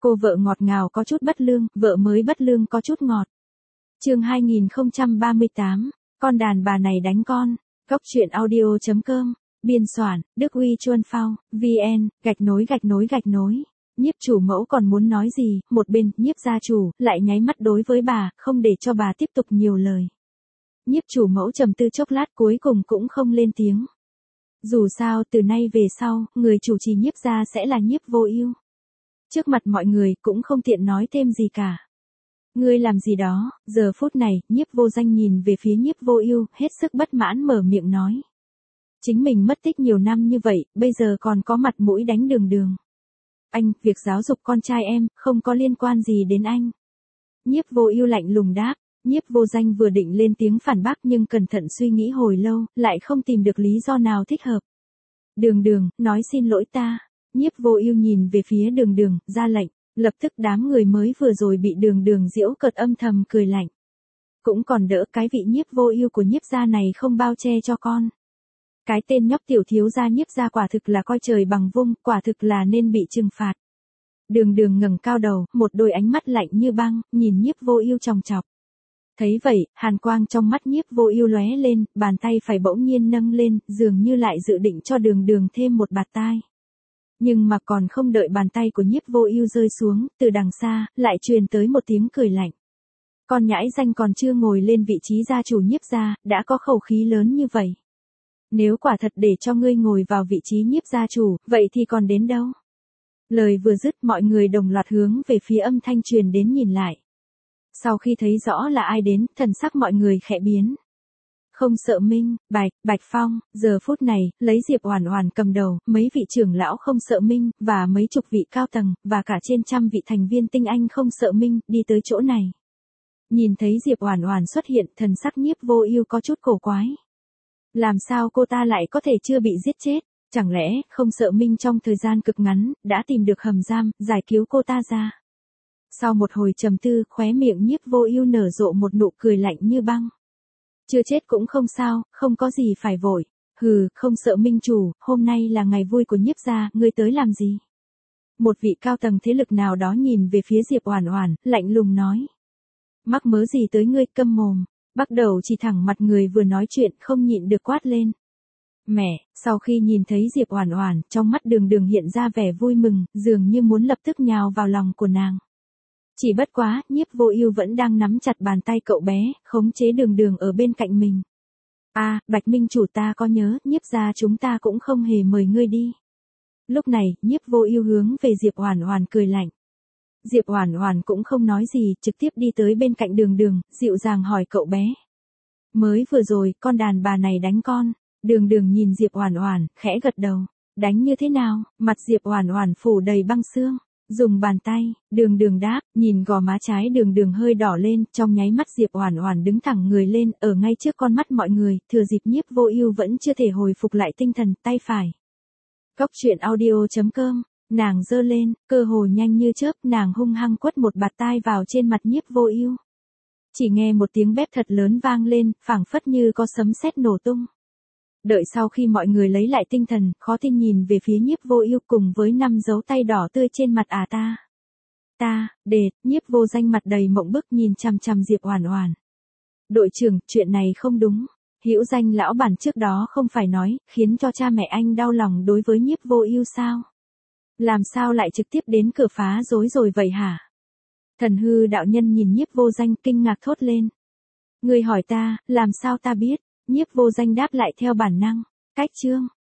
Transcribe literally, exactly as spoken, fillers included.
Cô vợ ngọt ngào có chút bất lương, vợ mới bất lương có chút ngọt. Chương hai nghìn không trăm ba mươi tám, con đàn bà này đánh con. Góc truyện audio chấm com, biên soạn, Đức Uy Chuân Phao, vn, gạch nối gạch nối gạch nối. Nhiếp chủ mẫu còn muốn nói gì, một bên, nhiếp gia chủ, lại nháy mắt đối với bà, không để cho bà tiếp tục nhiều lời. Nhiếp chủ mẫu trầm tư chốc lát cuối cùng cũng không lên tiếng. Dù sao, từ nay về sau, người chủ trì nhiếp gia sẽ là nhiếp vô ưu. Trước mặt mọi người, cũng không tiện nói thêm gì cả. Ngươi làm gì đó, giờ phút này, nhiếp vô danh nhìn về phía nhiếp vô ưu, hết sức bất mãn mở miệng nói. Chính mình mất tích nhiều năm như vậy, bây giờ còn có mặt mũi đánh Đường Đường. Anh, việc giáo dục con trai em, không có liên quan gì đến anh. Nhiếp vô ưu lạnh lùng đáp, nhiếp vô danh vừa định lên tiếng phản bác nhưng cẩn thận suy nghĩ hồi lâu, lại không tìm được lý do nào thích hợp. Đường Đường, nói xin lỗi ta. Nhiếp vô ưu nhìn về phía Đường Đường, ra lệnh, lập tức đám người mới vừa rồi bị Đường Đường giễu cợt âm thầm cười lạnh. Cũng còn đỡ cái vị nhiếp vô ưu của nhiếp gia này không bao che cho con. Cái tên nhóc tiểu thiếu gia nhiếp gia quả thực là coi trời bằng vung, quả thực là nên bị trừng phạt. Đường Đường ngẩng cao đầu, một đôi ánh mắt lạnh như băng, nhìn nhiếp vô ưu chòng chọc. Thấy vậy, hàn quang trong mắt nhiếp vô ưu lóe lên, bàn tay phải bỗng nhiên nâng lên, dường như lại dự định cho Đường Đường thêm một bạt tai. Nhưng mà còn không đợi bàn tay của nhiếp vô ưu rơi xuống, từ đằng xa, lại truyền tới một tiếng cười lạnh. Con nhãi danh còn chưa ngồi lên vị trí gia chủ nhiếp gia, đã có khẩu khí lớn như vậy. Nếu quả thật để cho ngươi ngồi vào vị trí nhiếp gia chủ, vậy thì còn đến đâu? Lời vừa dứt mọi người đồng loạt hướng về phía âm thanh truyền đến nhìn lại. Sau khi thấy rõ là ai đến, thần sắc mọi người khẽ biến. Không Sợ Minh, Bạch, Bạch Phong, giờ phút này, lấy Diệp Oản Oản cầm đầu, mấy vị trưởng lão Không Sợ Minh, và mấy chục vị cao tầng, và cả trên trăm vị thành viên tinh anh Không Sợ Minh, đi tới chỗ này. Nhìn thấy Diệp Oản Oản xuất hiện, thần sắc nhiếp vô ưu có chút cổ quái. Làm sao cô ta lại có thể chưa bị giết chết? Chẳng lẽ, Không Sợ Minh trong thời gian cực ngắn, đã tìm được hầm giam, giải cứu cô ta ra? Sau một hồi trầm tư, khóe miệng nhiếp vô ưu nở rộ một nụ cười lạnh như băng. Chưa chết cũng không sao, không có gì phải vội. Hừ, Không Sợ Minh chủ, hôm nay là ngày vui của nhiếp gia, ngươi tới làm gì? Một vị cao tầng thế lực nào đó nhìn về phía Diệp Oản Oản, lạnh lùng nói. Mắc mớ gì tới ngươi, câm mồm. Bắt đầu chỉ thẳng mặt người vừa nói chuyện, không nhịn được quát lên. Mẹ, sau khi nhìn thấy Diệp Oản Oản, trong mắt Đường Đường hiện ra vẻ vui mừng, dường như muốn lập tức nhào vào lòng của nàng. Chỉ bất quá, nhiếp vô ưu vẫn đang nắm chặt bàn tay cậu bé, khống chế Đường Đường ở bên cạnh mình. À, Bạch Minh chủ, ta có nhớ, nhiếp gia chúng ta cũng không hề mời ngươi đi. Lúc này, nhiếp vô ưu hướng về Diệp Oản Oản cười lạnh. Diệp Oản Oản cũng không nói gì, trực tiếp đi tới bên cạnh Đường Đường, dịu dàng hỏi cậu bé. Mới vừa rồi, con đàn bà này đánh con. Đường Đường nhìn Diệp Oản Oản, khẽ gật đầu. Đánh như thế nào? Mặt Diệp Oản Oản phủ đầy băng xương. Dùng bàn tay, Đường Đường đáp, nhìn gò má trái Đường Đường hơi đỏ lên, trong nháy mắt Diệp Oản Oản đứng thẳng người lên, ở ngay trước con mắt mọi người, thừa dịp nhiếp vô ưu vẫn chưa thể hồi phục lại tinh thần, tay phải. Góc truyện audio chấm com, nàng giơ lên, cơ hồ nhanh như chớp, nàng hung hăng quất một bạt tai vào trên mặt nhiếp vô ưu. Chỉ nghe một tiếng bép thật lớn vang lên, phảng phất như có sấm sét nổ tung. Đợi sau khi mọi người lấy lại tinh thần, khó tin nhìn về phía nhiếp vô ưu cùng với năm dấu tay đỏ tươi trên mặt à ta. Ta, đệt, nhiếp vô danh mặt đầy mộng bức nhìn chằm chằm Diệp Oản Oản. Đội trưởng, chuyện này không đúng. Hữu Danh lão bản trước đó không phải nói, khiến cho cha mẹ anh đau lòng đối với nhiếp vô ưu sao? Làm sao lại trực tiếp đến cửa phá rối rồi vậy hả? Thần hư đạo nhân nhìn nhiếp vô danh kinh ngạc thốt lên. Ngươi hỏi ta, làm sao ta biết? Nhiếp vô danh đáp lại theo bản năng. Cách chương.